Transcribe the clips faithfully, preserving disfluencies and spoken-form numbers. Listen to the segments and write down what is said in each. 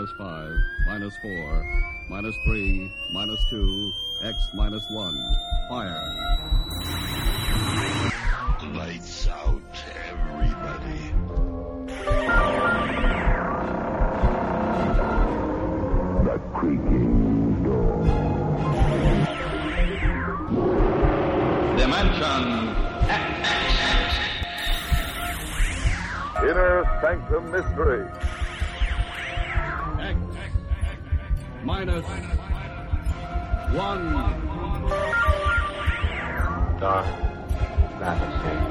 minus five, minus four, minus three, minus two, X minus one. Fire. Lights out, everybody. The creaking door. Dimension X. Inner Sanctum Mystery. X minus one. Dark fantasy.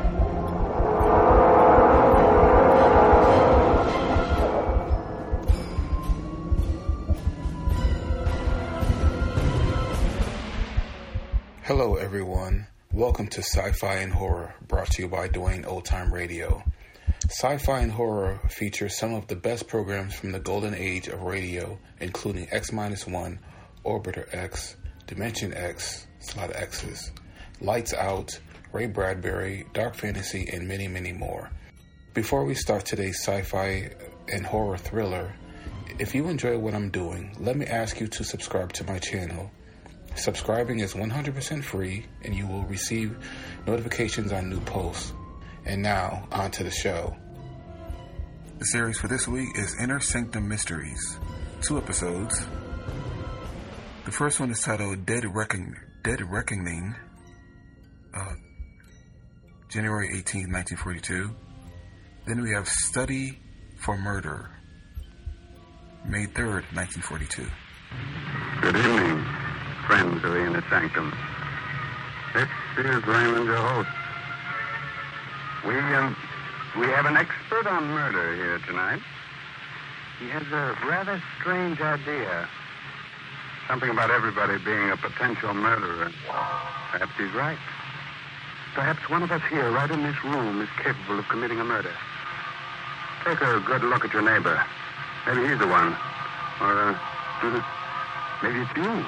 Hello everyone, welcome to Sci-Fi and Horror, brought to you by Dwayne Old Time Radio. Sci-Fi and Horror features some of the best programs from the golden age of radio, including X minus one, Orbiter X, Dimension X, it's a lot of X's, Lights Out, Ray Bradbury, Dark Fantasy, and many, many more. Before we start today's sci-fi and horror thriller, if you enjoy what I'm doing, let me ask you to subscribe to my channel. Subscribing is one hundred percent free, and you will receive notifications on new posts. And now, on to the show. The series for this week is Inner Sanctum Mysteries. Two episodes. The first one is titled Dead, Reckon- Dead Reckoning, uh, January eighteenth, nineteen forty-two. Then we have Study for Murder, May third, nineteen forty-two. Good evening, friends of the Inner Sanctum. This is Raymond, your host. We, um, we have an expert on murder here tonight. He has a rather strange idea. Something about everybody being a potential murderer. Perhaps he's right. Perhaps one of us here, right in this room, is capable of committing a murder. Take a good look at your neighbor. Maybe he's the one. Or, uh, maybe it's you.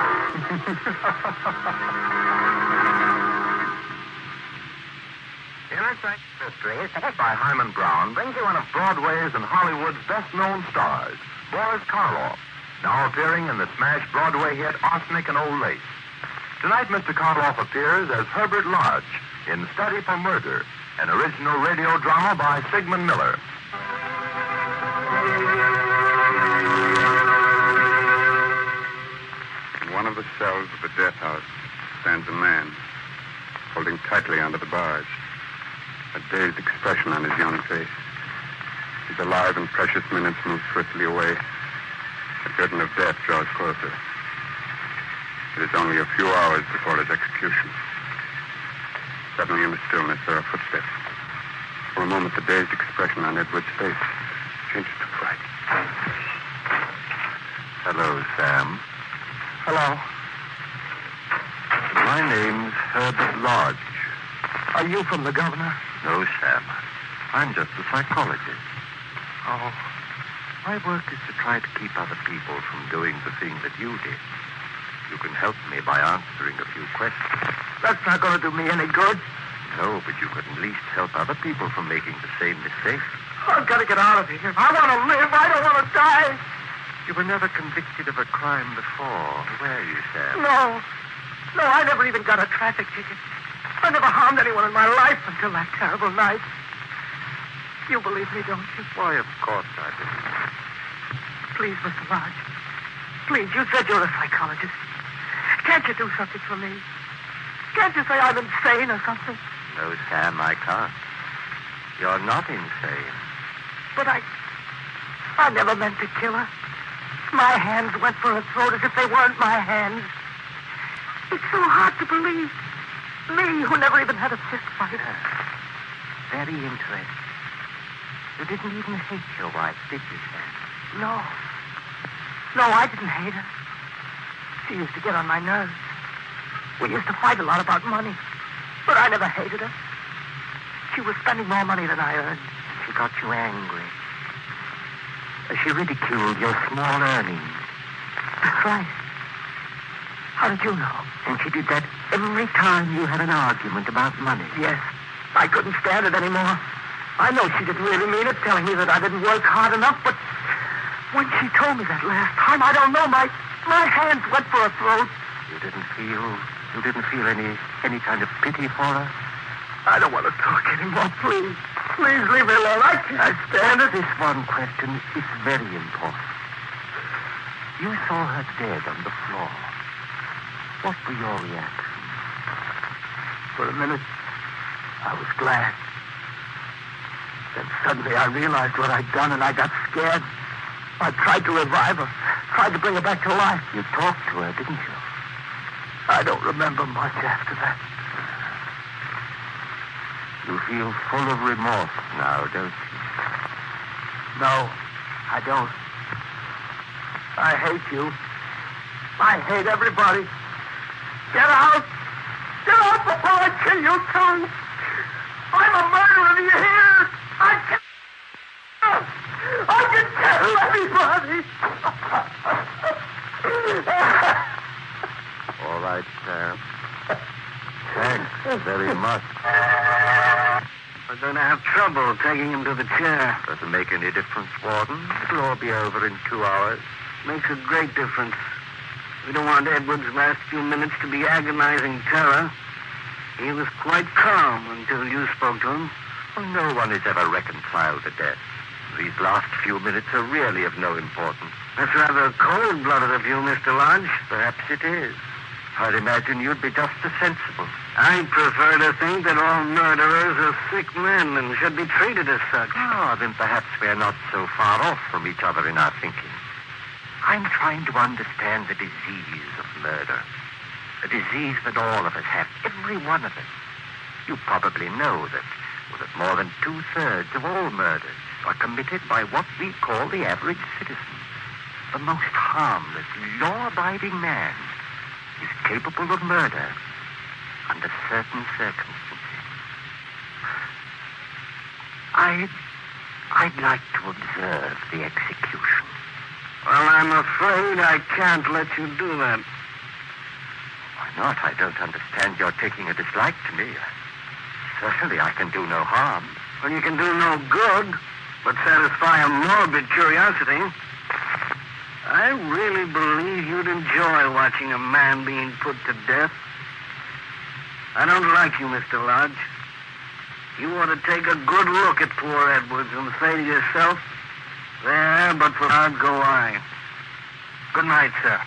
Inner Sanctum Mysteries, by Hyman Brown, brings you one of Broadway's and Hollywood's best-known stars, Boris Karloff, now appearing in the smash Broadway hit Arsenic and Old Lace. Tonight, Mister Karloff appears as Herbert Lodge in Study for Murder, an original radio drama by Sigmund Miller. In one of the cells of the death house stands a man, holding tightly onto the bars, a dazed expression on his young face. His alive and precious minutes move swiftly away. The curtain of death draws closer. It is only a few hours before his execution. Suddenly in the stillness there are footsteps. For a moment the dazed expression on Edward's face changes to fright. Hello, Sam. Hello. My name's Herbert Lodge. Are you from the governor? No, Sam. I'm just a psychologist. Oh. My work is to try to keep other people from doing the thing that you did. You can help me by answering a few questions. That's not going to do me any good. No, but you can at least help other people from making the same mistake. I've got to get out of here. I want to live. I don't want to die. You were never convicted of a crime before, were you, Sam? No. No, I never even got a traffic ticket. I never harmed anyone in my life until that terrible night. You believe me, don't you? Why, of course I do. Please, Mister Lodge. Please, you said you're a psychologist. Can't you do something for me? Can't you say I'm insane or something? No, Sam, I can't. You're not insane. But I... I never meant to kill her. My hands went for her throat as if they weren't my hands. It's so hard to believe. Me, who never even had a fist fight. Very interesting. You didn't even hate your wife, did you, Sam? No. No, I didn't hate her. She used to get on my nerves. We used to fight a lot about money. But I never hated her. She was spending more money than I earned. She got you angry. She ridiculed your small earnings. That's right. How did you know? And she did that every time you had an argument about money. Yes. I couldn't stand it anymore. I know she didn't really mean it, telling me that I didn't work hard enough, but... When she told me that last time, I don't know, my my hands went for her throat. You didn't feel, you didn't feel any, any kind of pity for her? I don't want to talk anymore, please. Please leave me alone. I can't stand it. This one question is very important. You saw her dead on the floor. What were your reactions? For a minute, I was glad. Then suddenly I realized what I'd done and I got scared. I tried to revive her, tried to bring her back to life. You talked to her, didn't you? I don't remember much after that. You feel full of remorse now, don't you? No, I don't. I hate you. I hate everybody. Get out! Get out before I kill you too! I'm a murderer, do you hear? I can... I can kill everybody! All right, Sam. Thanks very much. We're going to have trouble taking him to the chair. Doesn't make any difference, Warden. It'll all be over in two hours. Makes a great difference. We don't want Edward's last few minutes to be agonizing terror. He was quite calm until you spoke to him. Well, no one is ever reconciled to death. These last few minutes are really of no importance. That's rather cold-blooded of you, Mister Lodge. Perhaps it is. I'd imagine you'd be just as sensible. I prefer to think that all murderers are sick men and should be treated as such. Ah, then perhaps we're not so far off from each other in our thinking. I'm trying to understand the disease of murder. A disease that all of us have, every one of us. You probably know that, well, that more than two-thirds of all murders are committed by what we call the average citizen. The most harmless, law-abiding man is capable of murder under certain circumstances. I, I'd like to observe the execution. Well, I'm afraid I can't let you do that. Why not? I don't understand your taking a dislike to me. Certainly I can do no harm. Well, you can do no good, but satisfy a morbid curiosity. I really believe you'd enjoy watching a man being put to death. I don't like you, Mister Lodge. You ought to take a good look at poor Edwards and say to yourself, there, but for God go I. Good night, sir.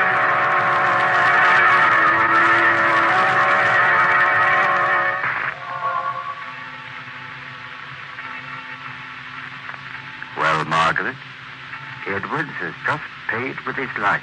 Well, Margaret, Edwards has just paid with his life.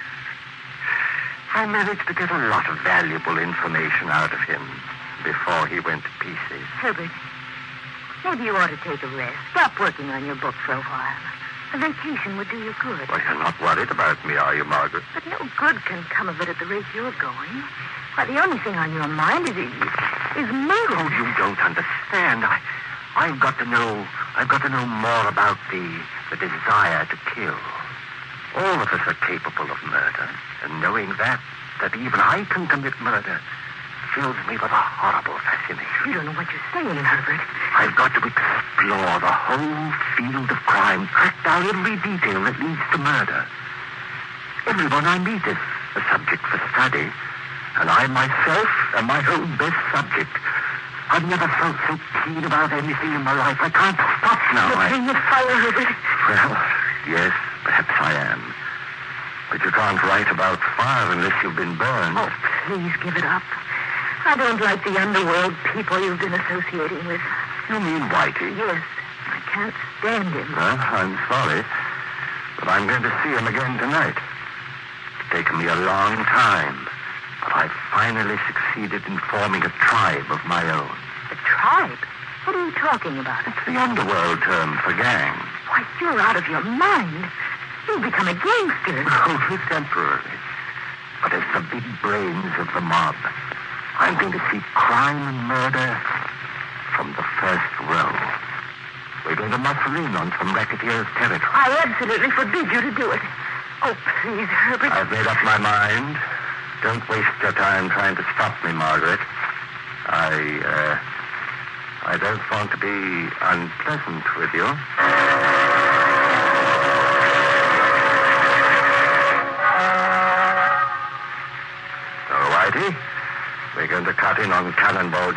I managed to get a lot of valuable information out of him before he went to pieces. Herbert, maybe you ought to take a rest. Stop working on your book for a while. A vacation would do you good. Well, you're not worried about me, are you, Margaret? But no good can come of it at the rate you're going. Why, the only thing on your mind is is murder. Oh, you don't understand. I, I've got to know. I've got to know more about the the desire to kill. All of us are capable of murder, and knowing that, that even I can commit murder, fills me with a horrible fascination. You don't know what you're saying, Herbert. I've got to explore the whole field of crime, track down every detail that leads to murder. Everyone I meet is a subject for study, and I myself am my own best subject. I've never felt so keen about anything in my life. I can't stop now. You're playing with fire, Herbert. Well, yes, perhaps I am. But you can't write about fire unless you've been burned. Oh, please give it up. I don't like the underworld people you've been associating with. You mean Whitey? Yes. I can't stand him. Well, I'm sorry, but I'm going to see him again tonight. It's taken me a long time, but I've finally succeeded in forming a tribe of my own. A tribe? What are you talking about? It's the underworld term for gang. Why, you're out of your mind. You've become a gangster. Only temporarily. But as the big brains of the mob, I'm going to see crime and murder from the first row. We're going to muscle in on some racketeers' territory. I absolutely forbid you to do it. Oh, please, Herbert. I've made up my mind. Don't waste your time trying to stop me, Margaret. I, uh, I don't want to be unpleasant with you.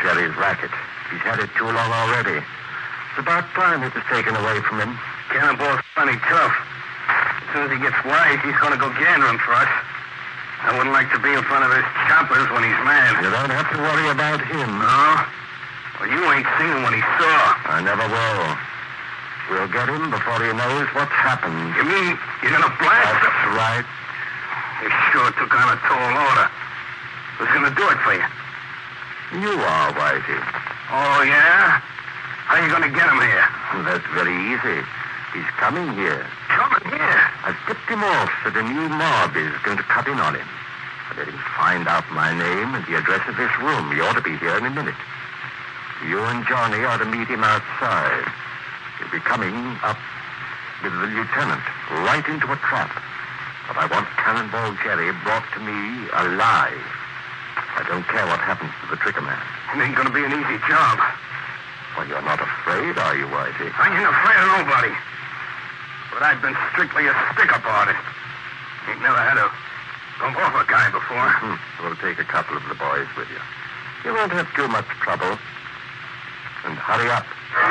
Jerry's racket. He's had it too long already. It's about time it was taken away from him. Cannonball's funny tough. As soon as he gets wise, he's going to go gandering for us. I wouldn't like to be in front of his choppers when he's mad. You don't have to worry about him. No? Well, you ain't seen what he saw. I never will. We'll get him before he knows what's happened. You mean you're going to blast him? That's right. You sure took on a tall order. Who's going to do it for you? You are, Whitey. Oh, yeah? How are you going to get him here? That's very easy. He's coming here. Coming here? I've tipped him off that a new mob is going to cut in on him. I let him find out my name and the address of this room. He ought to be here in a minute. You and Johnny are to meet him outside. He'll be coming up with the lieutenant right into a trap. But I want Cannonball Jerry brought to me alive. I don't care what happens to the Tricker Man. It ain't going to be an easy job. Well, you're not afraid, are you, Whitey? I ain't afraid of nobody. But I've been strictly a stick-up artist. Ain't never had a bump off a guy before. Hmm. We'll take a couple of the boys with you. You won't have too much trouble. And hurry up.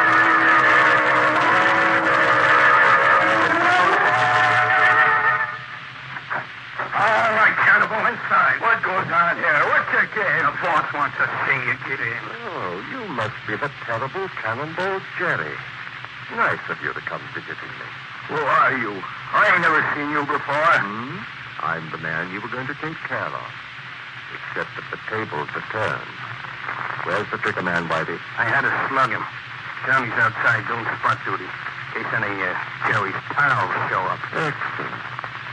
All right, Cannibal, inside. What goes on here? What's your game? The boss wants to see you get in. Oh, you must be the terrible Cannonball Jerry. Nice of you to come visiting me. Who are you? I ain't never seen you before. Hmm? I'm the man you were going to take care of. Except that the tables are turned. Where's the Tricker Man, Whitey? I had to slug him. Johnny's outside doing spot duty. In case any uh, Jerry's pals show up. Excellent.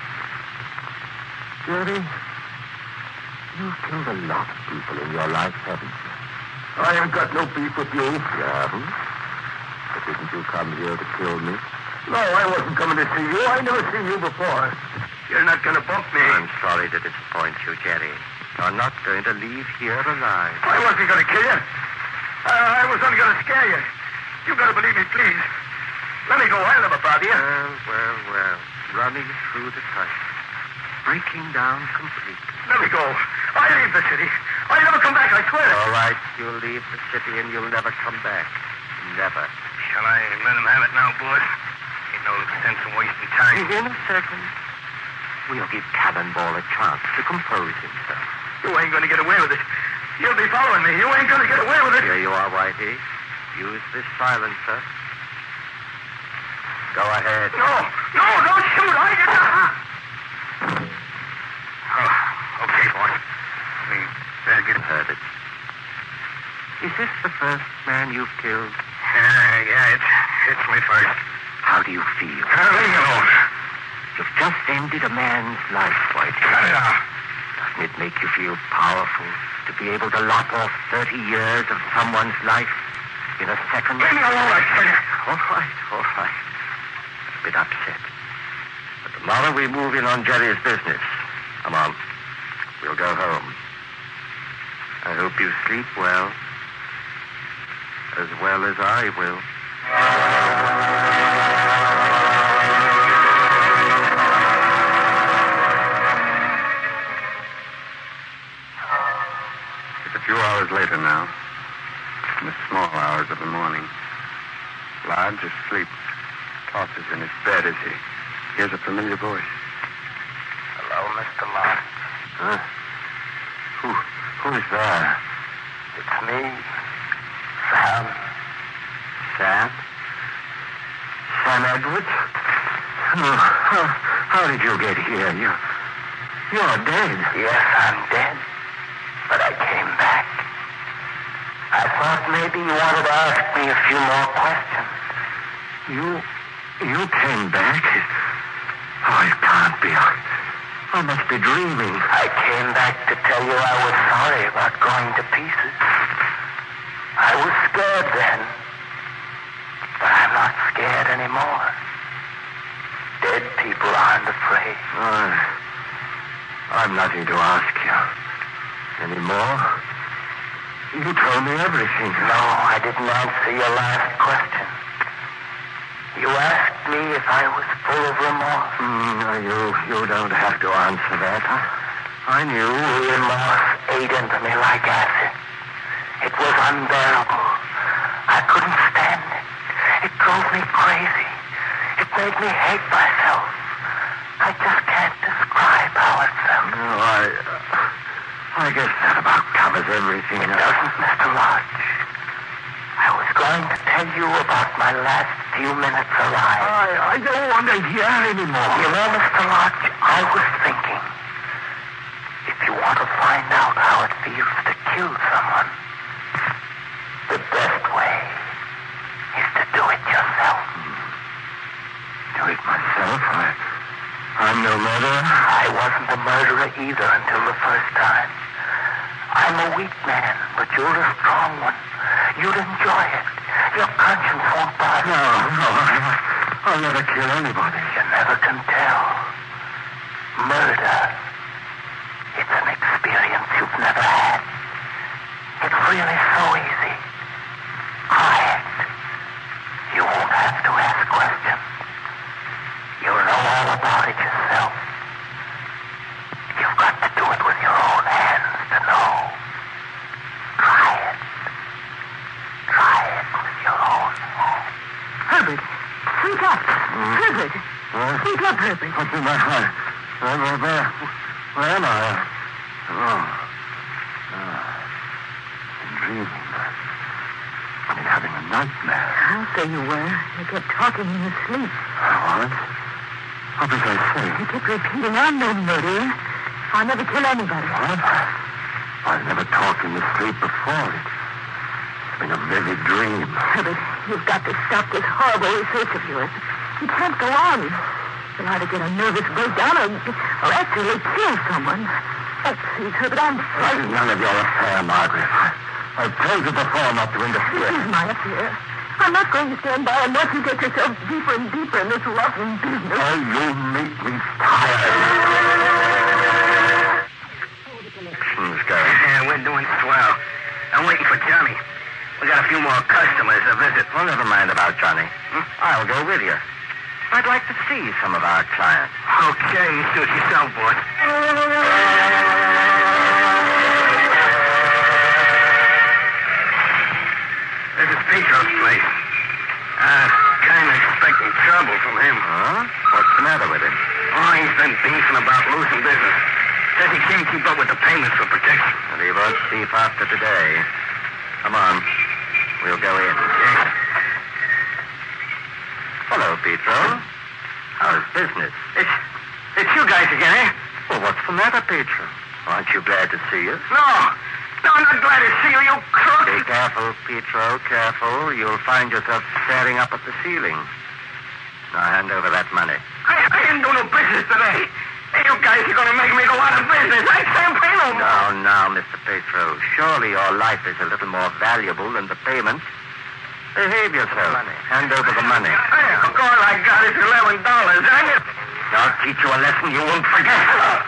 Jerry, you've killed a lot of people in your life, haven't you? I ain't got no beef with you. You haven't? But didn't you come here to kill me? No, I wasn't coming to see you. I never seen you before. You're not going to bump me. I'm sorry to disappoint you, Jerry. You're not going to leave here alive. I wasn't going to kill you. Uh, I was only going to scare you. You got to believe me, please. Let me go. I'll never bother you. Well, well, well. Running through the tunnel. Breaking down completely. Let me go. I leave the city. I'll never come back, I swear. All right. You'll leave the city and you'll never come back. Never. Shall I let him have it now, boss? Ain't no sense in wasting time. In a second. We'll give Cannonball a chance to compose himself. You ain't going to get away with it. You'll be following me. You ain't going to get away with it. Here you are, Whitey. Use this silencer. Go ahead. No, no, don't shoot. I didn't. Oh, okay, boss. We better get heard it. Is this the first man you've killed? Uh, yeah, it's, it's my first. How do you feel? Uh, leave me alone. You've just ended a man's life, Whitey. Cut it out. Doesn't it make you feel powerful to be able to lop off thirty years of someone's life in a second? Leave me alone, I tell you. All right, all right. A bit upset. But tomorrow we move in on Jerry's business. Come on. We'll go home. I hope you sleep well. As well as I will. It's a few hours later now. In the small hours of the morning. Lodge asleep. Tosses in his bed as he hears a familiar voice. Hello, Mister Lodge. Huh? Who, who's there? It's me, Sam. Sam? Sam Edwards? Oh, how, how did you get here? You, you're dead. Yes, I'm dead. But I came back. I thought maybe you wanted to ask me a few more questions. You, you came back? Oh, it can't be. I, I must be dreaming. I came back to tell you I was sorry about going to pieces. I was scared then. But I'm not scared anymore. Dead people aren't afraid. Uh, I'm nothing to ask you. Anymore? You told me everything. No, I didn't answer your last question. You asked me if I was full of remorse. Mm, no, you, you don't have to answer that. I, I knew. Remorse ate into me like acid. It was unbearable. I couldn't stand it. It drove me crazy. It made me hate myself. I just can't describe how it felt. No, I... Uh, I guess that about covers everything. It doesn't, Mister Lodge. I was going to tell you about my last few minutes alive. I, I don't want to hear anymore. You know, Mister Lodge, I was thinking, if you want to find out how it feels to kill someone, the best way is to do it yourself. Do it myself? I, I'm no murderer. I wasn't a murderer either until the first time. I'm a weak man, but you're a strong one. You'd enjoy it. Your conscience won't bother. No, no, I, I'll never kill anybody. You never can tell. Murder, it's an experience you've never had. It's really so easy. Try it. You won't have to ask questions. You'll know all about it yourself. You've got to do it with your own hands to know. Try it. Try it with your own hands. Herbert, wake up. Mm. Herbert. What? Wake up, Herbert. What's in my heart? Where, where, where, where am I? Oh. Oh. I'm dreaming. I'm having a nightmare. I'll say you were. You kept talking in your sleep. What? What did I say? You kept repeating, I'm no murderer. I'll never kill anybody. What? I've never talked in the sleep before. It's been a vivid dream. Herbert, you've got to stop this horrible research of yours. You can't go on. You'll either get a nervous breakdown or, or actually kill someone. Oh, please, Herbert, I'm This frightened. is none of your affair, Margaret. I've told you before not to interfere. This is my affair. I'm not going to stand by and watch you get yourself deeper and deeper in this rotten business. Oh, you make me tired. Elections going. Yeah, we're doing swell. I'm waiting for Johnny. We got a few more customers to visit. Well, never mind about Johnny. Hmm? I'll go with you. I'd like to see some of our clients. Okay, suit yourself, boss. This is Petro's place. Uh, kind of expecting trouble from him. Huh? What's the matter with him? Oh, he's been beefing about losing business. Says he can't keep up with the payments for protection. Well, he won't beef after today. Come on. We'll go in. Yes. Hello, Petro. How's business? It's, it's you guys again, eh? Well, what's the matter, Petro? Aren't you glad to see us? No. No, I'm not glad to see you, you crook. Be careful, Petro, careful. You'll find yourself staring up at the ceiling. Now, hand over that money. I, I didn't do no business today. Hey, you guys are going to make me go out of business. I can't pay no more. Now, now, Mister Petro, surely your life is a little more valuable than the payment. Behave yourself. Hand over the money. Hey, all I got is eleven dollars. I'll teach you a lesson you won't forget.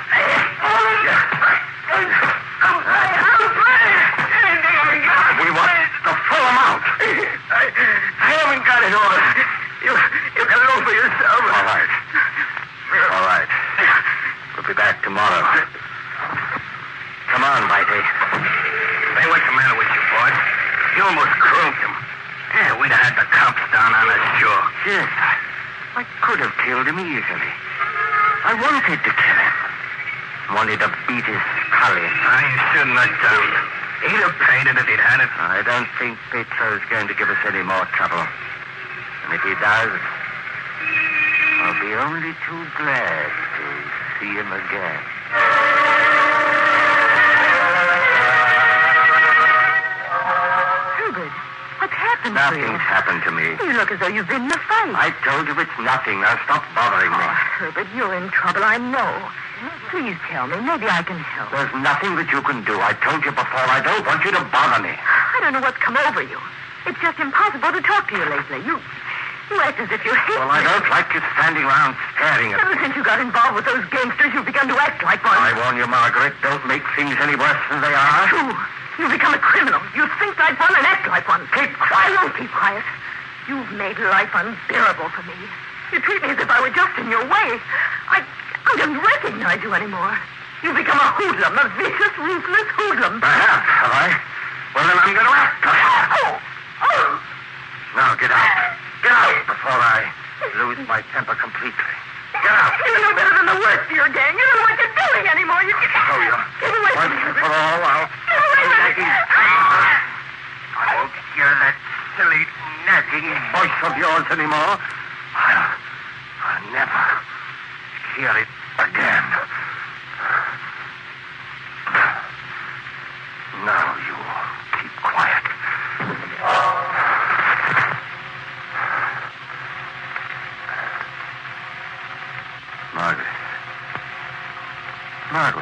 We want the full amount. I, I haven't got it all. You, you can look for yourself. All right. All right. We'll be back tomorrow. Come on, Whitey. Hey, what's the matter with you, boy? You almost croaked him. Yeah, we'd have had the cops down on us, sure. Yes, I could have killed him easily. I wanted to kill him. Wanted to beat his collie. I shouldn't have done. He'd have paid it if he'd had it. I don't think Petro's going to give us any more trouble. And if he does, I'll be only too glad to see him again. Herbert, what's happened to you? Nothing's happened to me. You look as though you've been in a fight. I told you it's nothing. Now stop bothering me. Oh, Herbert, you're in trouble, I know. Please tell me. Maybe I can help. There's nothing that you can do. I told you before, I don't want you to bother me. I don't know what's come over you. It's just impossible to talk to you lately. You you act as if you hate Well, me. I don't like you standing around staring at Ever me. since you got involved with those gangsters, you've begun to act like one. I warn you, Margaret, don't make things any worse than they are. True. You've become a criminal. You think like one and act like one. Keep I quiet. won't keep quiet. You've made life unbearable for me. You treat me as if I were just in your way. I, I don't recognize you anymore. You've become a hoodlum, a vicious, ruthless hoodlum. I have, have I? Well, then I'm going to act. Now, get out. Get out before I lose my temper completely. Get out. You know better than the worst of your gang. You don't know what you're doing anymore. You can... Oh, you. Get away from Once me. and for all, I'll... Get away from me. I won't hear that silly, nagging voice of yours anymore. I'll, I'll never hear it again. Now you keep quiet. Margaret. Margaret.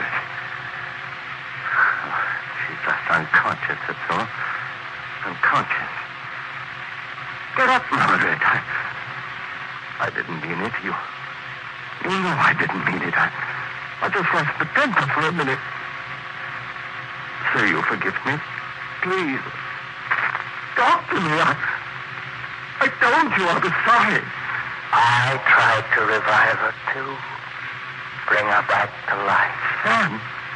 Oh, she's just unconscious, that's all. Unconscious. Get up, Margaret. I, I didn't mean it. You, you know I didn't mean it. I, I just lost the temper for a minute. Say you forgive me. Please. Talk to me. I, I told you I was sorry. I tried to revive her, too. Bring her back to life. Sam.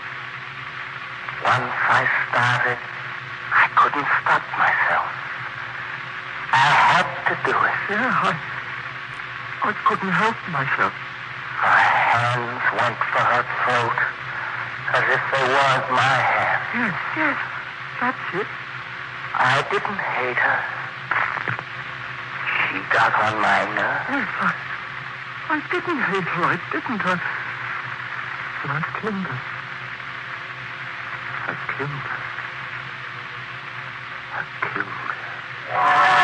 Once I started, I couldn't stop myself. I had to do it. Yeah, I, I couldn't help myself. My hands went for her throat, as if they weren't my hands. Yes, yes, that's it. I didn't hate her. She got on my nerves. Yes, I, I didn't hate her. I didn't. I, I killed her. I killed her. I killed her.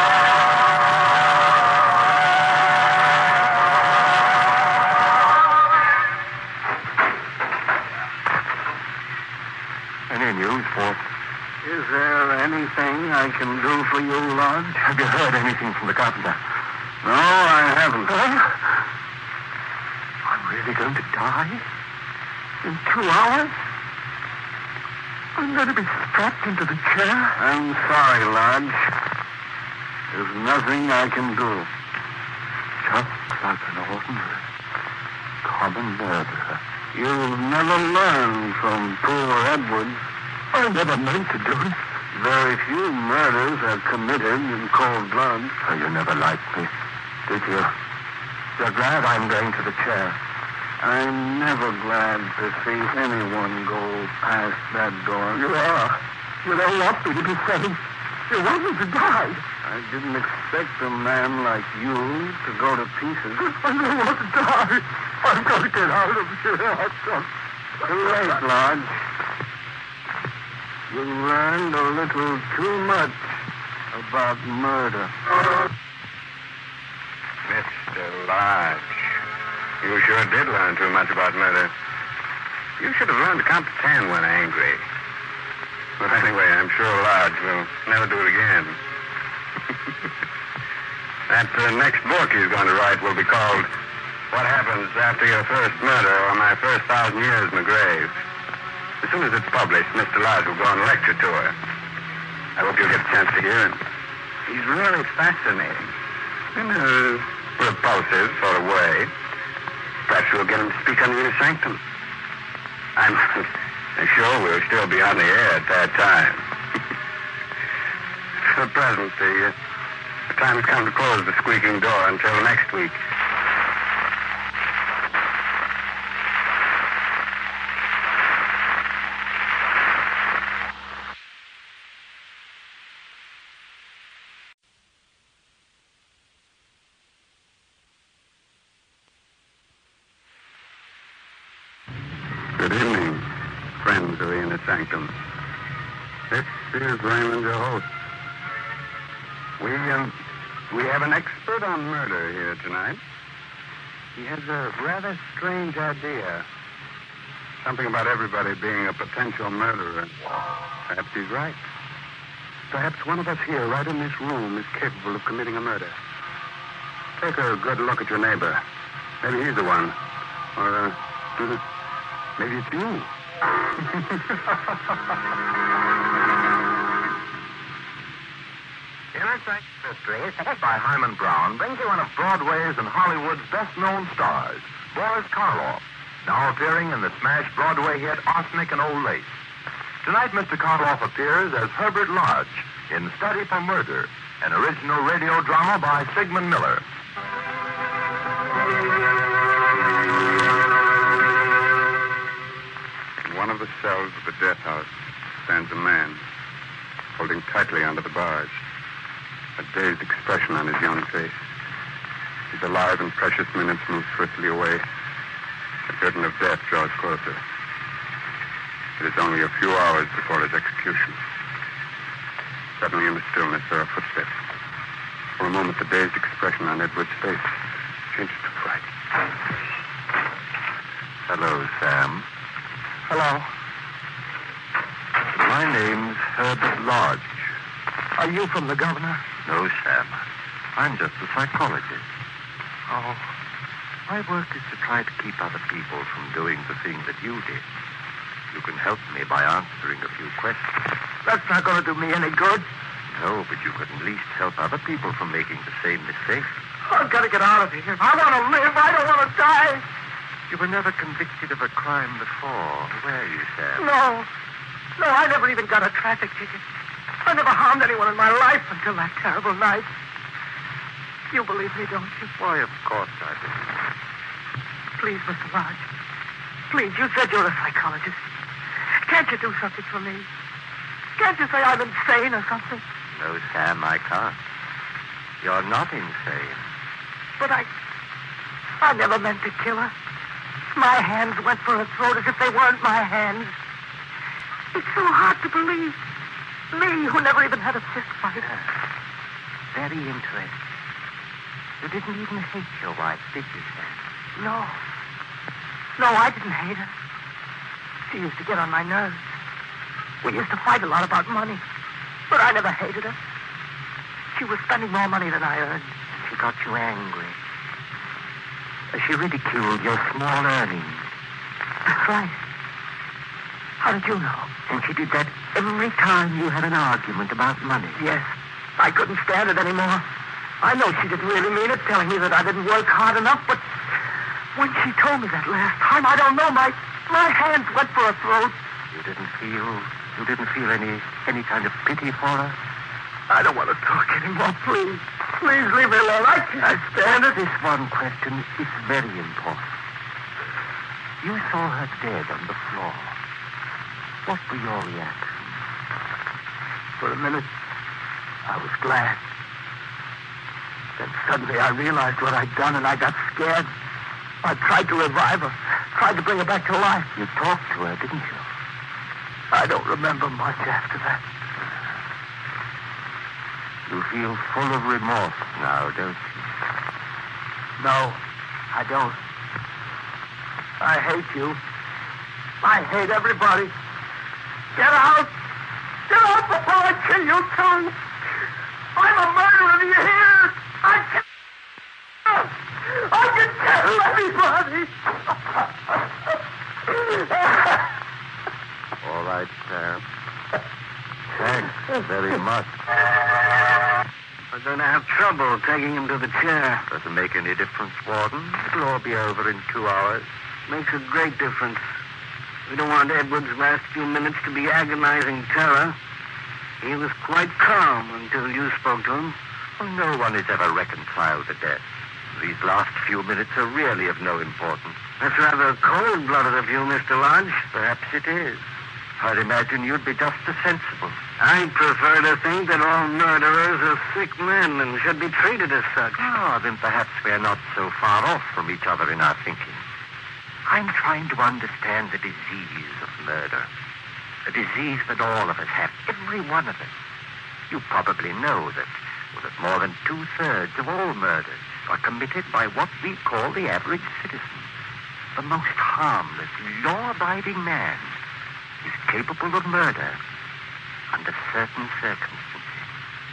Any news, Fort? Is there anything I can do for you, Lodge? Have you heard anything from the carpenter? No, I haven't. Huh? I'm really going to die? In two hours? I'm going to be strapped into the chair? I'm sorry, Lodge. There's nothing I can do. Just like an ordinary, common murderer. You've never learned from poor Edwards. I never meant to do it. Very few murders are committed in cold blood. So you never liked me, did you? You're glad I'm going to the chair. I'm never glad to see anyone go past that door. You are. You don't want me to be saved. You want me to die. I didn't expect a man like you to go to pieces. I don't want to die. I'm going to get out of here. I've got... Too late, Lodge. You learned a little too much about murder. Mister Lodge, you sure did learn too much about murder. You should have learned to count to ten when angry. But anyway, I'm sure Lodge will never do it again. That uh, next book he's going to write will be called What Happens After Your First Murder or My First Thousand Years in the Grave. As soon as it's published, Mister Lodge will go on a lecture tour. I hope you'll get a chance to hear him. He's really fascinating. In a repulsive sort of way. Perhaps we'll get him to speak under your sanctum. I'm, I'm sure we'll still be on the air at that time. For the present, the, uh, the time has come to close the squeaking door until next week. Good evening, friends of the Inner Sanctum. This is Raymond, your host. We, um, we have an expert on murder here tonight. He has a rather strange idea. Something about everybody being a potential murderer. Perhaps he's right. Perhaps one of us here, right in this room, is capable of committing a murder. Take a good look at your neighbor. Maybe he's the one. Or, uh, maybe it's you. Inner Sanctum Mysteries, headed by Hyman Brown, brings you one of Broadway's and Hollywood's best-known stars, Boris Karloff, now appearing in the smash Broadway hit Arsenic and Old Lace. Tonight, Mister Karloff appears as Herbert Lodge in Study for Murder, an original radio drama by Sigmund Miller. In one of the cells of the death house stands a man, holding tightly onto the bars, a dazed expression on his young face. His alive and precious minutes move swiftly away. The curtain of death draws closer. It is only a few hours before his execution. Suddenly in the stillness there are footsteps. For a moment the dazed expression on Edward's face changes to fright. Hello, Sam. Hello. My name's Herbert Lodge. Are you from the governor? No, Sam. I'm just a psychologist. Oh. My work is to try to keep other people from doing the thing that you did. You can help me by answering a few questions. That's not going to do me any good. No, but you can at least help other people from making the same mistake. I've got to get out of here. I want to live. I don't want to die. You were never convicted of a crime before, were you, Sam? No. No, I never even got a traffic ticket. I never harmed anyone in my life until that terrible night. You believe me, don't you? Why, of course I do. Please, Mister Lodge. Please, you said you're a psychologist. Can't you do something for me? Can't you say I'm insane or something? No, Sam, I can't. You're not insane. But I... I never meant to kill her. My hands went for her throat as if they weren't my hands. It's so hard to believe. Me, who never even had a fist fight. Very interesting. You didn't even hate your wife, did you, Sam? No. No, I didn't hate her. She used to get on my nerves. We used to fight a lot about money. But I never hated her. She was spending more money than I earned. She got you angry. She ridiculed your small earnings. That's right. How did you know? And she did that every time you had an argument about money. Yes. I couldn't stand it anymore. I know she didn't really mean it, telling me that I didn't work hard enough, but when she told me that last time, I don't know, my my hands went for her throat. You didn't feel you didn't feel any any kind of pity for her? I don't want to talk anymore, please. Please leave me alone. I can't stand it. This one question is very important. You saw her dead on the floor. What were your reactions? For a minute, I was glad. Then suddenly I realized what I'd done and I got scared. I tried to revive her, tried to bring her back to life. You talked to her, didn't you? I don't remember much after that. You feel full of remorse now, don't you? No, I don't. I hate you. I hate everybody. Get out! Get out before I kill you too! I'm a murderer, do you hear? I can... I can kill anybody! All right, Sam. Thanks very much. We're going to have trouble taking him to the chair. Doesn't make any difference, Warden. It'll all be over in two hours. Makes a great difference. We don't want Edward's last few minutes to be agonizing terror. He was quite calm until you spoke to him. Well, no one is ever reconciled to death. These last few minutes are really of no importance. That's rather cold-blooded of you, Mister Lodge. Perhaps it is. I'd imagine you'd be just as sensible. I prefer to think that all murderers are sick men and should be treated as such. Ah, then perhaps we're not so far off from each other in our thinking. I'm trying to understand the disease of murder. A disease that all of us have, every one of us. You probably know that, well, that more than two-thirds of all murders are committed by what we call the average citizen. The most harmless, law-abiding man is capable of murder under certain circumstances.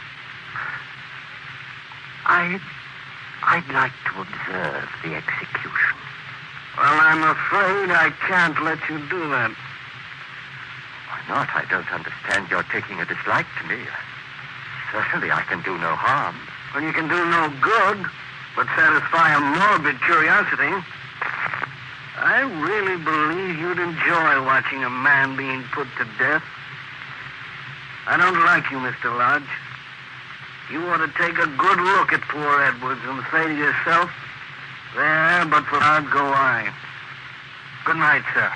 I'd, I'd like to observe the execution. Well, I'm afraid I can't let you do that. Why not? I don't understand your taking a dislike to me. Certainly I can do no harm. Well, you can do no good, but satisfy a morbid curiosity. I really believe you'd enjoy watching a man being put to death. I don't like you, Mister Lodge. You ought to take a good look at poor Edwards and say to yourself, there, but for God go I. Good night, sir.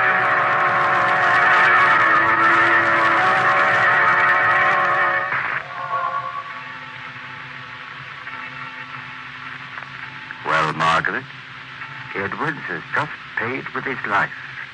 Well, Margaret, Edwards has just paid with his life.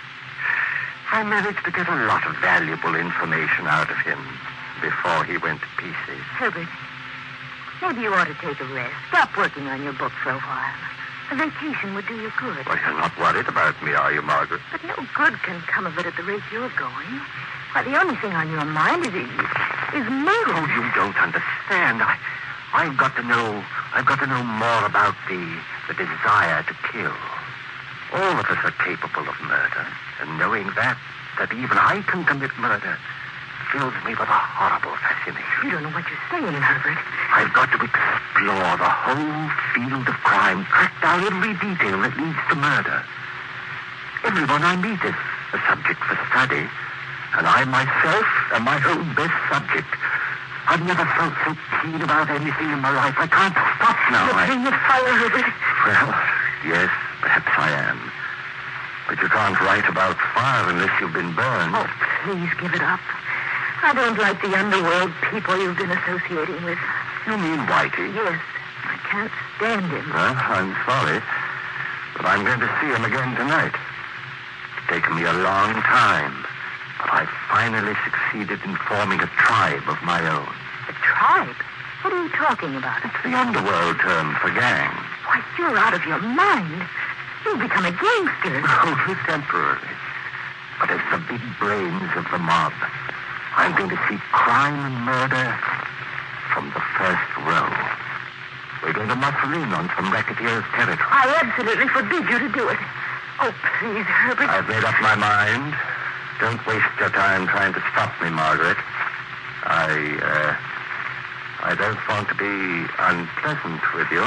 I managed to get a lot of valuable information out of him before he went to pieces. Herbert, maybe you ought to take a rest. Stop working on your book for a while. A vacation would do you good. Well, you're not worried about me, are you, Margaret? But no good can come of it at the rate you're going. Why, the only thing on your mind is, is me. Oh, you don't understand. I, I've got to know, I've got to know more about the, the desire to kill. All of us are capable of murder, and knowing that, that even I can commit murder, fills me with a horrible fascination. You don't know what you're saying, Herbert. I've got to explore the whole field of crime, track down every detail that leads to murder. Everyone I meet is a subject for study, and I myself am my own best subject. I've never felt so keen about anything in my life. I can't stop now. You're playing with fire, Herbert. Well, yes, perhaps I am. But you can't write about fire unless you've been burned. Oh, please give it up. I don't like the underworld people you've been associating with. You mean Whitey? Yes. I can't stand him. Well, I'm sorry, but I'm going to see him again tonight. It's taken me a long time, but I've finally succeeded in forming a tribe of my own. A tribe? What are you talking about? It's the underworld term for gang. Why, you're out of your mind. You've become a gangster. Only temporarily. But as the big brains of the mob, I'm going to see crime and murder from the first row. We're going to muscle in on some racketeers' territory. I absolutely forbid you to do it. Oh, please, Herbert. I've made up my mind. Don't waste your time trying to stop me, Margaret. I, uh, I don't want to be unpleasant with you.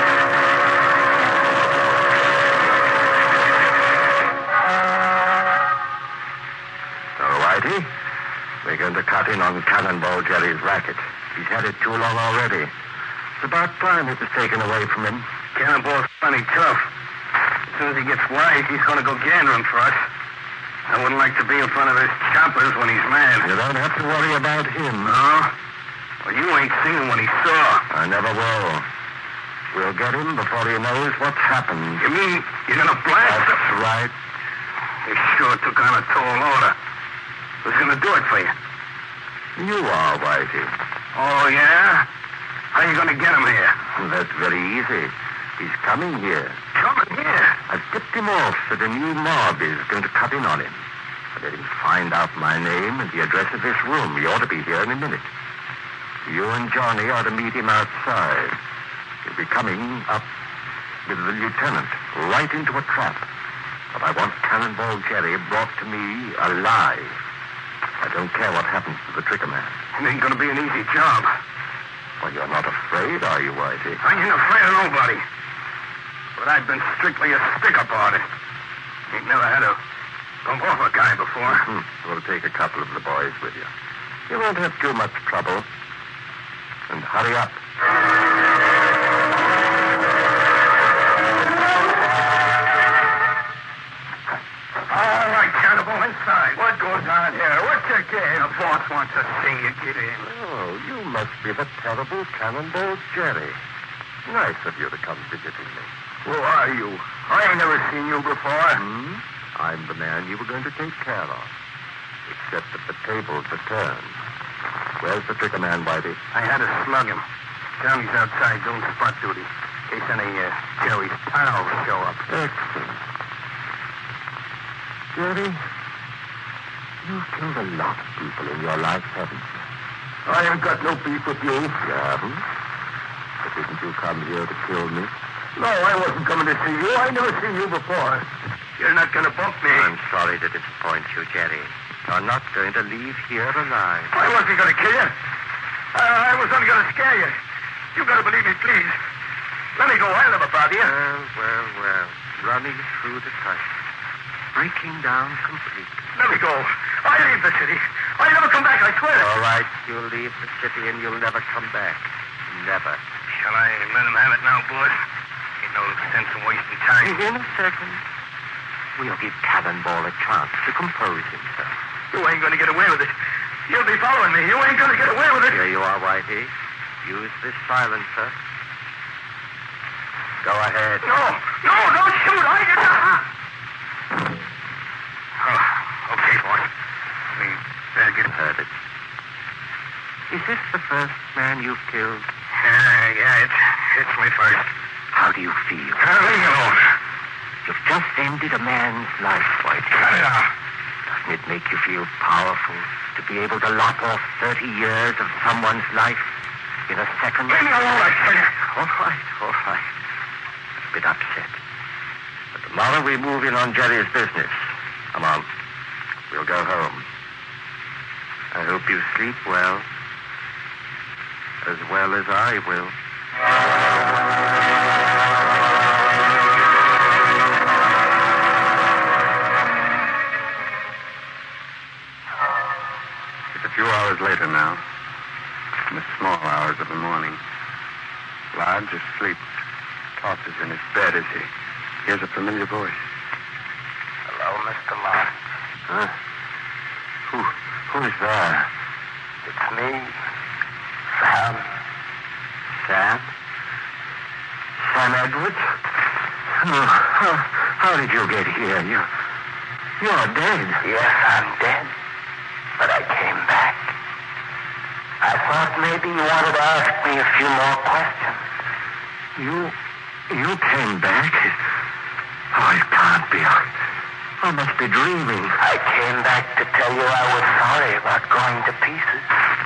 So, Whitey, we're going to cut in on Cannonball Jerry's racket. He's had it too long already. It's about time it was taken away from him. Cannonball's plenty tough. As soon as he gets wise, he's going to go gandering for us. I wouldn't like to be in front of his choppers when he's mad. You don't have to worry about him. No? Well, you ain't seen what he saw. I never will. We'll get him before he knows what's happened. You mean you're going to blast him? That's right. You sure took on a tall order. Who's going to do it for you? You are, Whitey. Oh, yeah? How are you going to get him here? That's very easy. He's coming here. Coming here? I've tipped him off that a new mob is going to cut in on him. I let him find out my name and the address of this room. He ought to be here in a minute. You and Johnny are to meet him outside. He'll be coming up with the lieutenant right into a trap. But I want Cannonball Jerry brought to me alive. I don't care what happens to the Tricker Man. It ain't going to be an easy job. Well, you're not afraid, are you, Whitey? I ain't afraid of nobody. But I've been strictly a stick-up artist. Ain't never had to bump off a guy before. Hmm. We'll take a couple of the boys with you. You won't have too much trouble. And hurry up. All right, Cannibal, inside. What goes on here? What's your game? The boss wants to see you get in. Oh, you must be the terrible Cannonball Jerry. Nice of you to come visiting me. Who are you? I ain't never seen you before. Hmm? I'm the man you were going to take care of. Except that the tables are turned. Where's the Tricker Man, Whitey? I had to slug him. Johnny's outside doing spot duty. In case any uh, Jerry's pals show up. Excellent. Jerry, you've killed a lot of people in your life, haven't you? I ain't got no beef with you. You haven't? But didn't you come here to kill me? No, I wasn't coming to see you. I never seen you before. You're not going to bump me. I'm sorry to disappoint you, Jerry. You're not going to leave here alive. I wasn't going to kill you. Uh, I was only going to scare you. You've got to believe me, please. Let me go. I'll never bother you. Well, well, well. Running through the tunnel. Breaking down completely. Let me go. I leave the city. Why you never come back, I swear. All right, you'll leave the city and you'll never come back. Never. Shall I let him have it now, boss? Ain't no sense in wasting time. In a second, we'll give Cannonball a chance to compose himself. You ain't going to get away with it. You'll be following me. You ain't going to get away with it. Here you are, Whitey. Use this silencer. Go ahead. No, no, don't shoot. I did not. Oh, okay, boss. We better get heard it. Is this the first man you've killed? Uh, yeah, it's, it's me first. How do you feel? Uh, leave me alone. You've just ended a man's life, Whitey. Cut it out. Doesn't it make you feel powerful to be able to lop off thirty years of someone's life in a second? Leave me alone, I tell you. All right, all right. A bit upset. But tomorrow we move in on Jerry's business. Come on. We'll go home. I hope you sleep well. As well as I will. It's a few hours later now. In the small hours of the morning. Lodge asleep. Tosses in his bed as he hears a familiar voice. Hello, Mister Lodge. Huh? Who, who's there? It's me, Sam. Sam? Sam Edwards? Oh, how, how did you get here? You, you're dead. Yes, I'm dead. But I came back. I thought maybe you wanted to ask me a few more questions. You, you came back? Oh, it can't be. I, I must be dreaming. I came back to tell you I was sorry about going to pieces.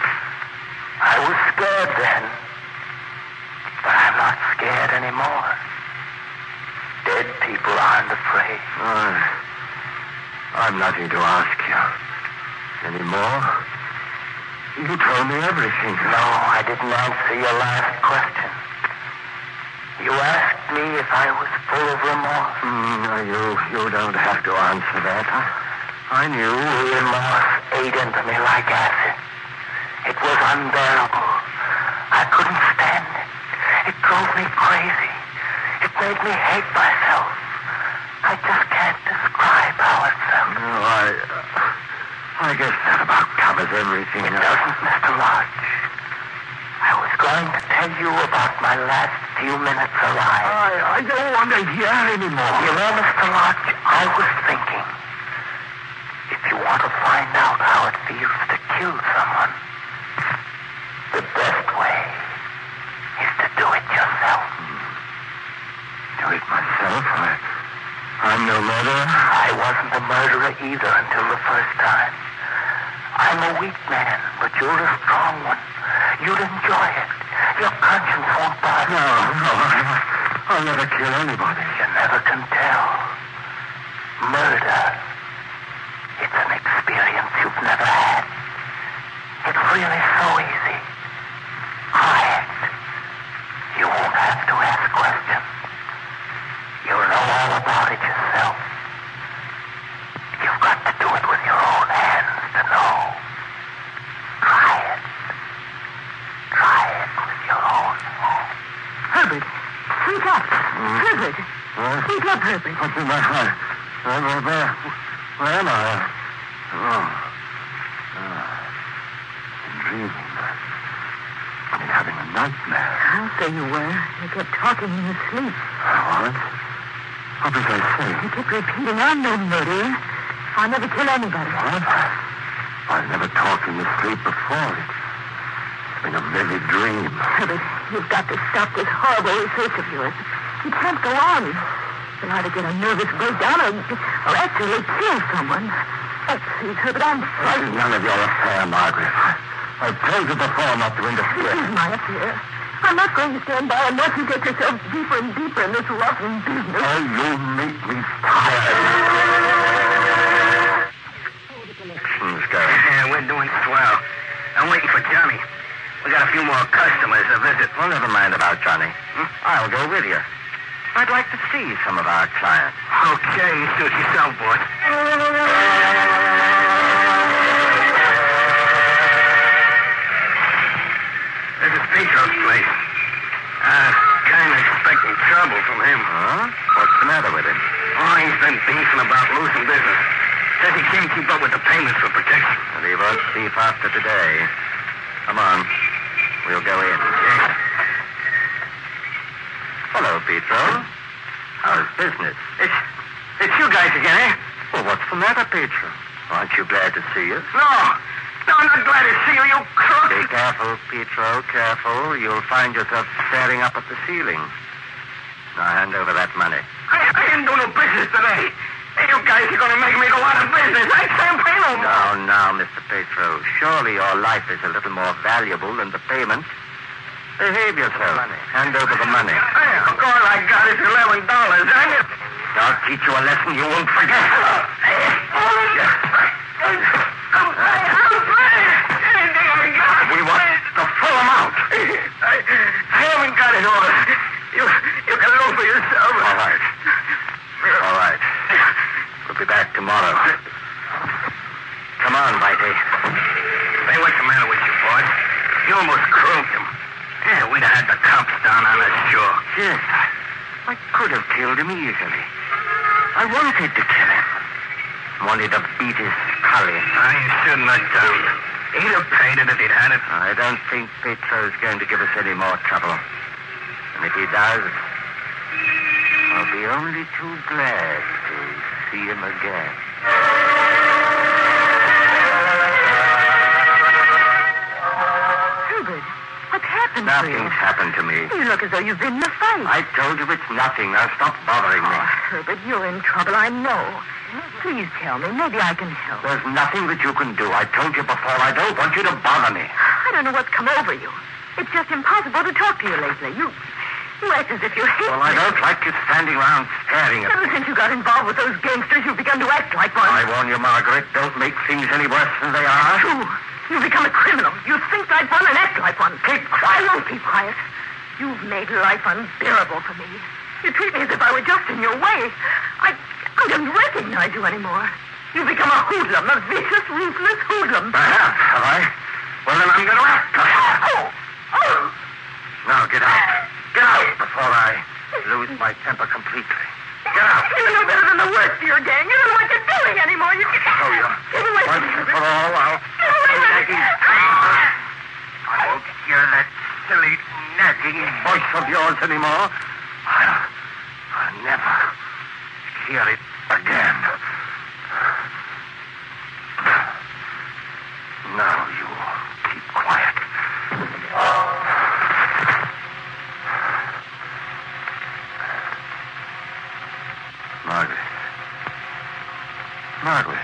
I was scared then. But I'm not scared anymore. Dead people aren't afraid. Uh, I'm nothing to ask you. Anymore? You told me everything. No, I didn't answer your last question. You asked me if I was full of remorse. Mm, you, you don't have to answer that. I, I knew. Remorse ate into me like acid. It was unbearable. I couldn't stand it. It drove me crazy. It made me hate myself. I just can't describe how it felt. No, I... Uh, I guess that about covers everything. It doesn't, Mister Lodge. I was going to tell you about my last few minutes alive. I, I don't want to hear anymore. You know, Mister Lodge, I was thinking, if you want to find out how it feels to kill someone, the best way is to do it yourself. Hmm. Do it myself? I, I'm no murderer. I wasn't a murderer either until the first time. I'm a weak man, but you're a strong one. You'd enjoy it. Your conscience won't bother. No, no, I'll never kill anybody. You never can tell. Murder. It's an experience you've never had. It's really so easy. Try it. You won't have to ask questions. You'll know all about it yourself. You've got to do it with your own hands to know. Try it. Try it with your own hands. Herbert, wake up. Mm. Herbert. What? Wake up, Herbert. What's in my heart? Where, where, where, where am I? Oh. oh. I'm dreaming. I've been having a nightmare. I'll say you were. You kept talking in your sleep. What? What did I say? You kept repeating, I'm no murderer. I'll never kill anybody. What? I've never talked in your sleep before. It's been a vivid dream. Herbert, you've got to stop this horrible research of yours. You can't go on. You'll either get a nervous breakdown or, or actually kill someone. Oh, please, Herbert, I'm sorry. It's none of your affair, Margaret. I've told you before not to interfere. This is my affair. I'm not going to stand by and watch you get yourself deeper and deeper in this rotten business. Oh, you make me tired. Connections going. Yeah, we're doing swell. I'm waiting for Johnny. We got a few more customers to visit. Well, never mind about Johnny. Hmm? I'll go with you. I'd like to see some of our clients. Okay, suit yourself, boss. Petro's place. Uh, kind of expecting trouble from him. Huh? What's the matter with him? Oh, he's been beefing about losing business. Says he can't keep up with the payments for protection. Well, he won't beef after today. Come on. We'll go in. Yes. Hello, Petro. How's business? It's, it's you guys again, eh? Well, what's the matter, Petro? Aren't you glad to see us? No. No, I'm not glad to see you, you crook. Be careful, Petro, careful. You'll find yourself staring up at the ceiling. Now hand over that money. I, I didn't do no business today. Hey, you guys are going to make me go out of business. I can't pay no more. Now, now, Mister Petro, surely your life is a little more valuable than the payment. Behave yourself. Money. Hand over the money. Hey, all I got is eleven dollars. I just... I'll teach you a lesson you won't forget. We want the full amount. I, I haven't got it all. You, you can look for yourself. All right. All right. We'll be back tomorrow. Come on, Whitey. Hey, what's the matter with you, boy? You almost croaked him. Yeah, we'd have had the cops down on us, sure. Yes, I, I could have killed him easily. I wanted to kill him. Wanted to beat his collie. I shouldn't have done. He'd have paid it if he'd had it. I don't think Petro's going to give us any more trouble. And if he does, I'll be only too glad to see him again. Herbert, what's happened to you? Nothing's happened to me. You look as though you've been in a fight. I told you it's nothing. Now stop bothering me. Oh, Herbert, you're in trouble, I know. Please tell me. Maybe I can help. There's nothing that you can do. I told you before. I don't want you to bother me. I don't know what's come over you. It's just impossible to talk to you lately. You, you act as if you hate Well, I me. don't like you standing around staring at Ever me. since you got involved with those gangsters, you've begun to act like one. I warn you, Margaret, don't make things any worse than they are. True. You've become a criminal. You think like one and act like one. Keep I quiet. won't keep quiet. You've made life unbearable for me. You treat me as if I were just in your way. I, I don't recognize you anymore. You've become a hoodlum, a vicious, ruthless hoodlum. Perhaps, have I? Well, then I'm going to act. Oh! Oh! Now, get out. Get out before I lose my temper completely. Get out. You know better than the worst of your gang. You don't know what you're doing anymore. You can... Oh, you. Get away from Once me. and for all, I'll... Get away from me. I won't hear that silly, nagging voice of yours anymore. I'll, I'll never hear it again. Now you keep quiet. Margaret. Margaret.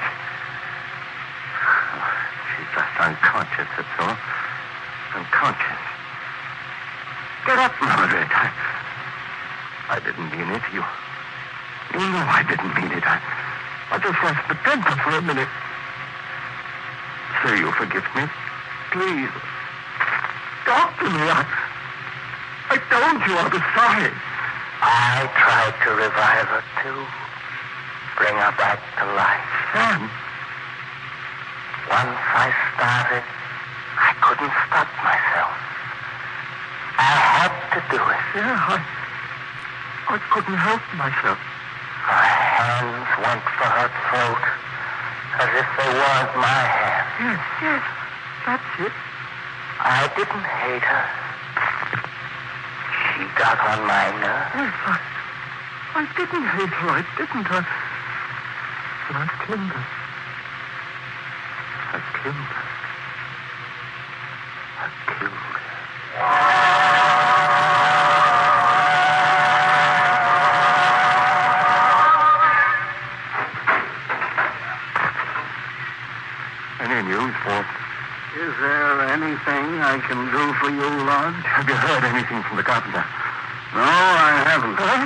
She's just unconscious, that's all. Unconscious. Get up, Margaret. I, I didn't mean it. You, you know I didn't mean it. I, I just lost the temper for a minute. Say you forgive me. Please. Talk to me. I, I told you I was sorry. I tried to revive her, too. Bring her back to life. Sam. Once I started, I couldn't stop myself. I had to do it. Yeah, I, I couldn't help myself. Her hands went for her throat, as if they weren't my hands. Yes, yes. That's it. I didn't hate her. She got on my nerves. Yes, I, I didn't hate her. I didn't. I, and I killed her. I killed her. I killed her. Any news, Walt? Is there anything I can do for you, Lodge? Have you heard anything from the carpenter? No, I haven't. Huh?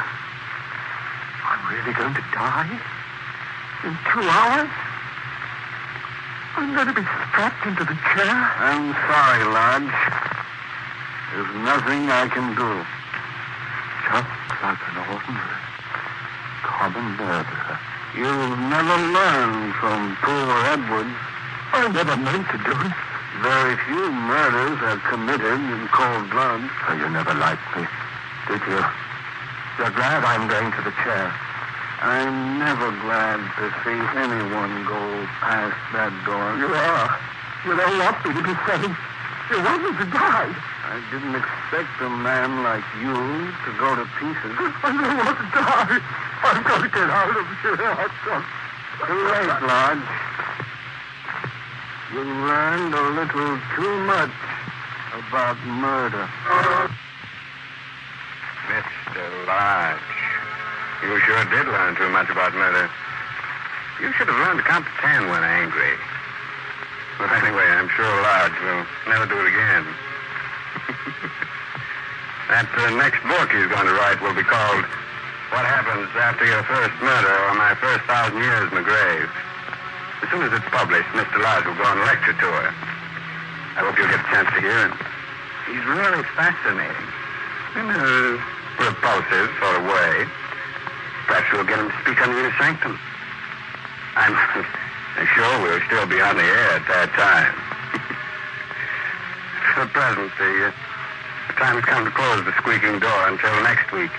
I'm really going to die? In two hours? I'm going to be strapped into the chair? I'm sorry, Lodge. There's nothing I can do. Just like an ordinary, common murderer. You'll never learn from poor Edwards. I never meant to do it. very few murders are committed in cold blood. So you never liked me, did you? You're glad I'm going to the chair. I'm never glad to see anyone go past that door. You are. You don't want me to be saved. You want me to die. I didn't expect a man like you to go to pieces. I don't want to die. I've got to get out of here. I've got... Too late, Lodge. You learned a little too much about murder. Mister Lodge, you sure did learn too much about murder. You should have learned to count to ten when angry. But anyway, I'm sure Lodge will never do it again. That uh, next book he's going to write will be called What Happens After Your First Murder or My First Thousand Years in the Grave. As soon as it's published, Mister Lodge will go on a lecture tour. I hope you'll get a chance to hear him. He's really fascinating. In a repulsive sort of way. Perhaps we'll get him to speak under your sanctum. I'm, I'm sure we'll still be on the air at that time. For the present, the, uh, the time has come to close the squeaking door until next week.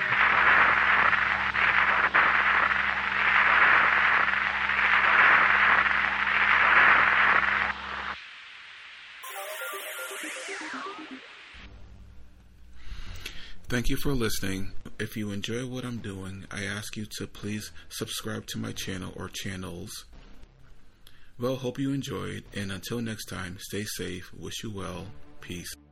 Thank you for listening. If you enjoy what I'm doing, I ask you to please subscribe to my channel or channels. Well, hope you enjoyed, and until next time, stay safe, wish you well, peace.